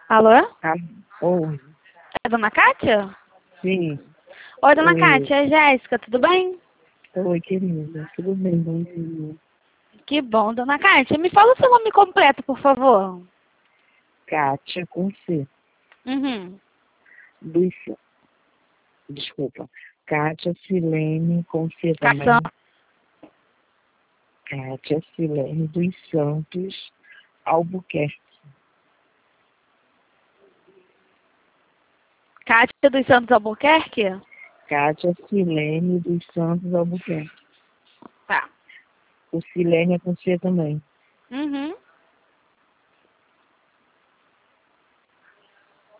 Alô? Ah, oi, É Dona Kátia? sim. Oi, Dona Oi, Kátia, é Jéssica, tudo bem? oi, querida. Tudo bem, bom dia. Que bom, Dona Kátia. Me fala o seu nome completo, por favor. Kátia com C. Uhum. Luísa. Desculpa. Kátia Silene com C Cação. também. Kátia Silene dos Santos Albuquerque. Kátia dos Santos Albuquerque? Kátia Silene dos Santos Albuquerque. Tá. O Silene é com C também. Uhum.